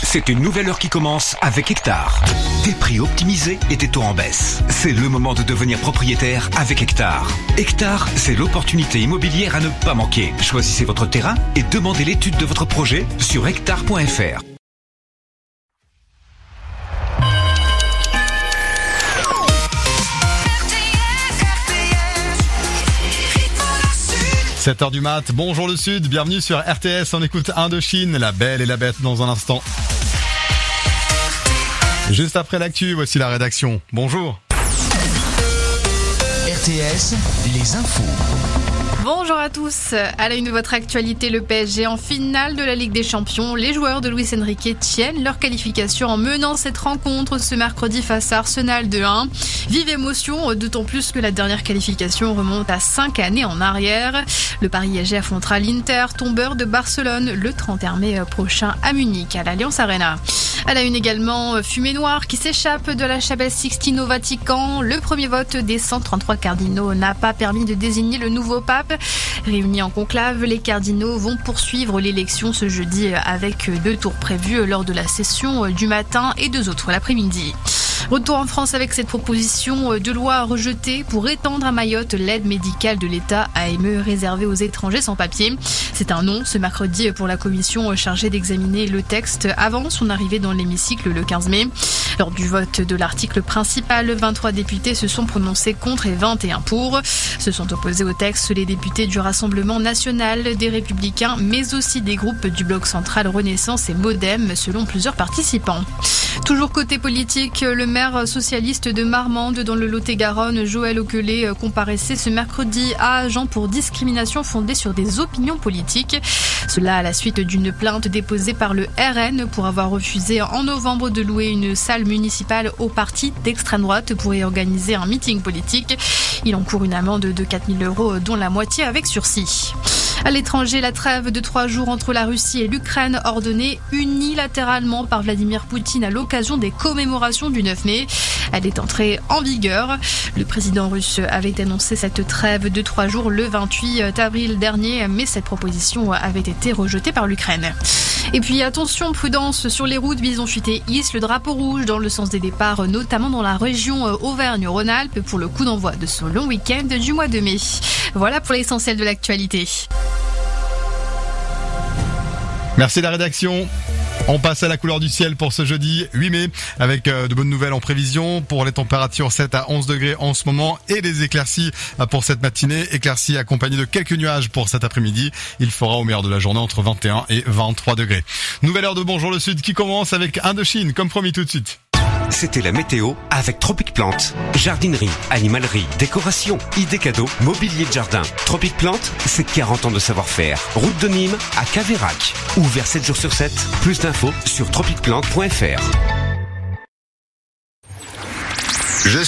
C'est une nouvelle heure qui commence avec Hectare. Des prix optimisés et des taux en baisse. C'est le moment de devenir propriétaire avec Hectare. Hectare, c'est l'opportunité immobilière à ne pas manquer. Choisissez votre terrain et demandez l'étude de votre projet sur hectare.fr. « 7h du mat, bonjour le Sud, bienvenue sur RTS, on écoute Indochine, la belle et la bête dans un instant. Juste après l'actu, voici la rédaction. Bonjour. RTS, les infos. Bonjour à tous. À la une de votre actualité, le PSG en finale de la Ligue des Champions. Les joueurs de Luis Enrique tiennent leur qualification en menant cette rencontre ce mercredi face à Arsenal 2-1. Vive émotion, d'autant plus que la dernière qualification remonte à 5 années en arrière. Le Paris-SG affrontera l'Inter, tombeur de Barcelone, le 31 mai prochain à Munich, à l'Allianz Arena. À la une également, fumée noire qui s'échappe de la chapelle Sixtine au Vatican. Le premier vote des 133 cardinaux n'a pas permis de désigner le nouveau pape. Réunis en conclave, les cardinaux vont poursuivre l'élection ce jeudi avec 2 tours prévus lors de la session du matin et 2 autres l'après-midi. Retour en France avec cette proposition de loi rejetée pour étendre à Mayotte l'aide médicale de l'État AME réservée aux étrangers sans papier. C'est un non ce mercredi pour la commission chargée d'examiner le texte avant son arrivée dans l'hémicycle le 15 mai. Lors du vote de l'article principal, 23 députés se sont prononcés contre et 21 pour. Se sont opposés au texte les députés du Rassemblement national, des Républicains, mais aussi des groupes du Bloc central Renaissance et Modem, selon plusieurs participants. Toujours côté politique, le maire socialiste de Marmande dans le Lot-et-Garonne, Joël Auquelet, comparaissait ce mercredi à Agen pour discrimination fondée sur des opinions politiques. Cela à la suite d'une plainte déposée par le RN pour avoir refusé en novembre de louer une salle municipale au parti d'extrême droite pour y organiser un meeting politique. Il encourt une amende de 4 000 €, dont la moitié avec sursis. À l'étranger, la trêve de 3 jours entre la Russie et l'Ukraine ordonnée unilatéralement par Vladimir Poutine à l'occasion des commémorations du 9 mai. Elle est entrée en vigueur. Le président russe avait annoncé cette trêve de 3 jours le 28 avril dernier, mais cette proposition avait été rejetée par l'Ukraine. Et puis attention, prudence sur les routes, Bison-Futé hisse le drapeau rouge dans le sens des départs, notamment dans la région Auvergne-Rhône-Alpes pour le coup d'envoi de ce long week-end du mois de mai. Voilà pour l'essentiel de l'actualité. Merci la rédaction. On passe à la couleur du ciel pour ce jeudi 8 mai avec de bonnes nouvelles en prévision pour les températures 7 à 11 degrés en ce moment et des éclaircies pour cette matinée. Éclaircies accompagnées de quelques nuages pour cet après-midi. Il fera au meilleur de la journée entre 21 et 23 degrés. Nouvelle heure de Bonjour le Sud qui commence avec Indochine, comme promis tout de suite. C'était la météo avec Tropic Plante. Jardinerie, animalerie, décoration, idées cadeaux, mobilier de jardin. Tropic Plante, c'est 40 ans de savoir-faire. Route de Nîmes à Caveyrac. Ouvert 7 jours sur 7. Plus d'infos sur tropicplante.fr.